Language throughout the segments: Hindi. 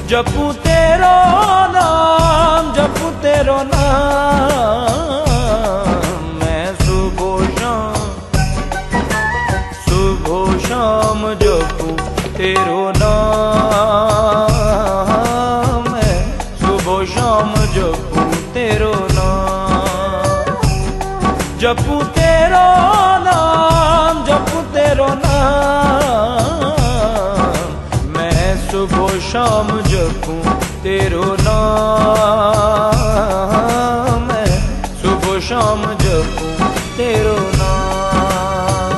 जपू तेरो नाम, जपू तेरो नाम, मैं सुबह शाम जपू तेरो नाम, मैं सुबह शाम जपू तेरो नाम। जपू तेरो नाम, जपू तेरो नाम, मैं सुबह शाम जपू तेरो नाम, मैं सुबह शाम जपू तेरो नाम।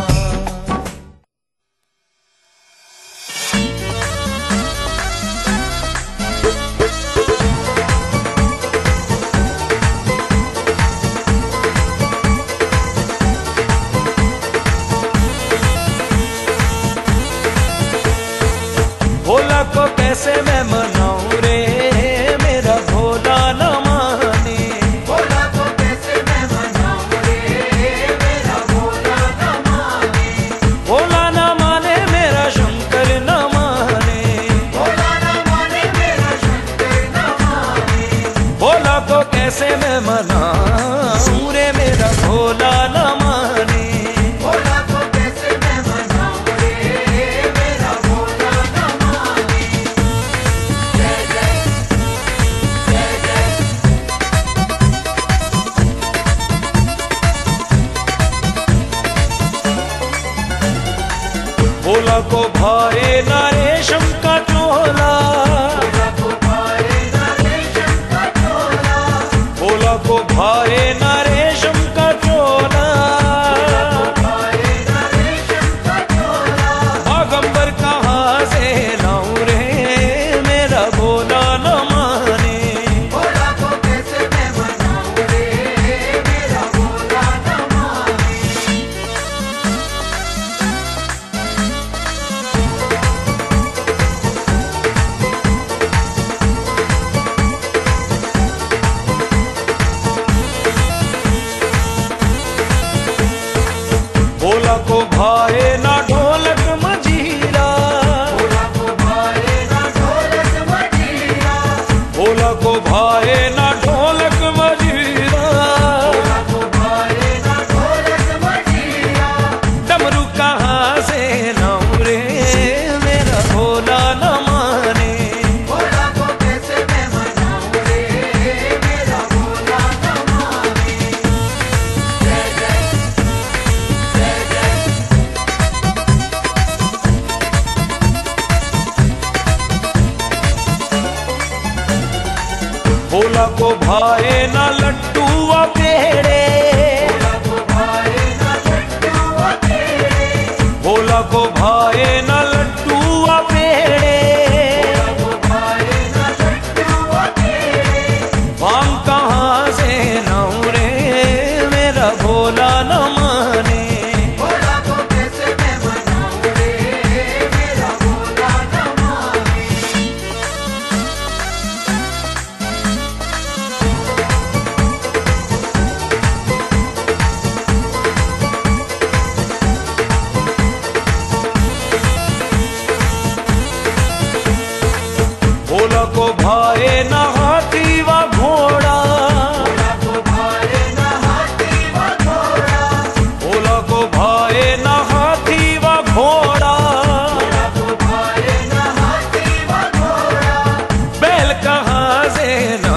भोला को कैसे मैं मनाऊं रे, मेरा भोला न माने। भोला को कैसे मैं मनाऊं रे, मेरा भोला न माने। भोला न माने मेरा शंकर न माने। भोला न माने मेरा शंकर न माने। भोला को कैसे मैं मनाऊं रे, मेरा भोला न माने। भोला को कैसे मैं मनाऊं रे, मेरा भोला न माने। जय जय जय जय। भोला को भाए ना रेशम का चोला। भोला को भाए ना रेशम का चोला। भोला को भाए ना रेशम का चोला। भाए ना रेशम का चोला। बागंबर कहाँ से लाऊं रे, मेरा भोला न माने। भोला को कैसे मैं मनाऊं रे, मेरा भोला न माने। भोला को भाए ना ढोलक मजीरा। भोला को भाए ना ढोलक मजीरा। भोला को भाए ना ढोलक मजीरा। भोला को भाए ना ढोलक मजीरा। डमरू कहाँ से लाऊं रे, मेरा भोला न माने। भोला को कैसे मैं मनाऊं रे, मेरा भोला न माने। जय जय जय जय। भोला को भाए ना लड्डू व पेड़े। भोला को भाए ना लड्डू व पेड़े। भोला को भाए ना लड्डू व पेड़े। भोला को भाए ना लड्डू व पेड़े। भांग कहाँ से लाऊं रे, मेरा भोला न माने। भोला को कैसे मैं मनाऊं रे, मेरा भोला न माने। भोला को भाए ना हाथी व घोड़ा। भोला को भाए ना हाथी व घोड़ा। भोला को भाए ना हाथी व घोड़ा। भोला को भाए ना हाथी व घोड़ा। बैल कहाँ से